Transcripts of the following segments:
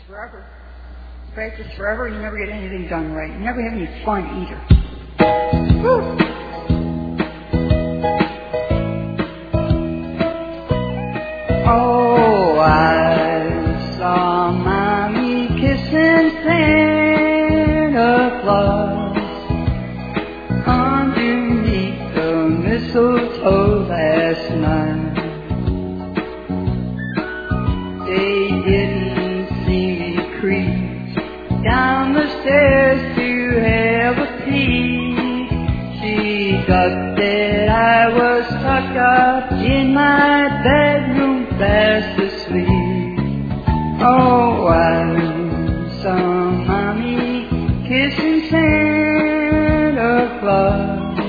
forever. Practice forever, you never get anything done right. You never have any fun either. Woo! Oh, I saw Mommy kissing Santa Claus underneath the mistletoe last night. They didn't see me creep down the stairs to have a peek. She thought that I was tucked up in my bedroom fast asleep. Oh, I saw Mommy kissing Santa Claus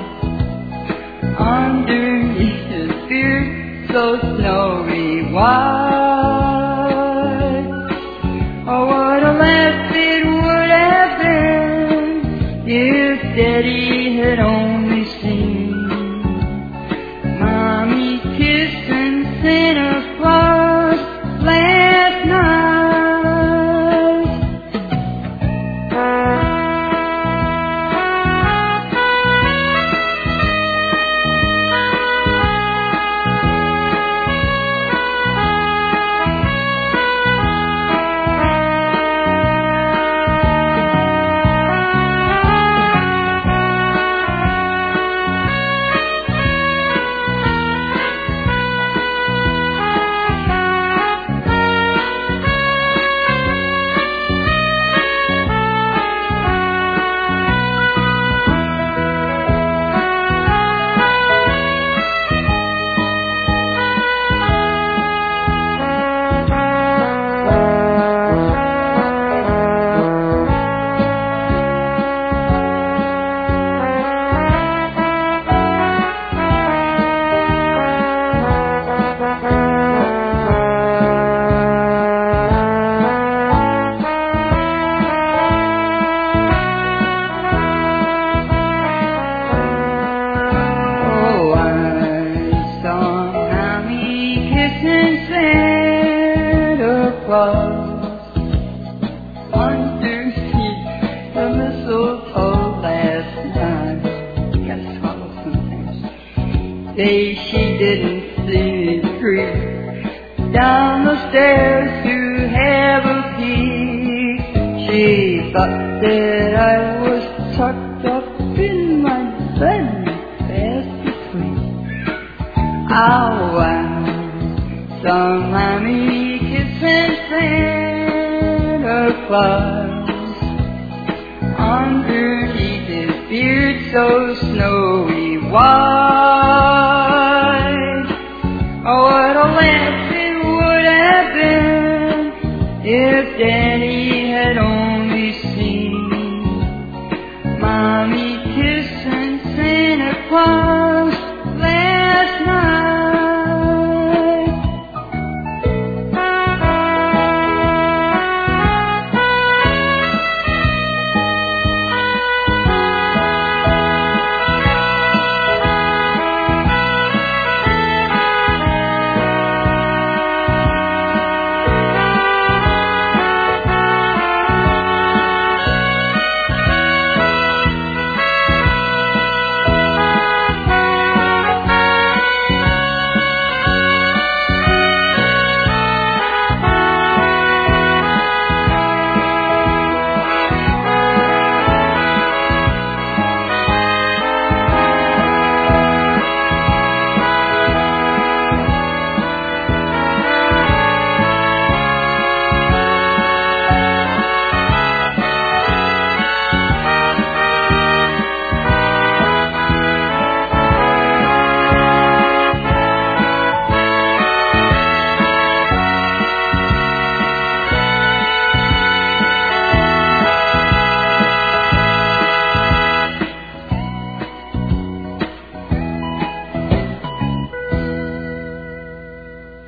underneath his beard so snowy white. Oh, what a laugh it would have been if Daddy had only seen Mommy kissing Santa Claus last night. Underneath the mistletoe last night. Gotta swallow sometimes. She didn't see me creep down the stairs to have a peek. She thought that I was tucked up in my bed fast asleep. Oh, I saw Mommy kissing Santa Claus underneath his beard so snowy white.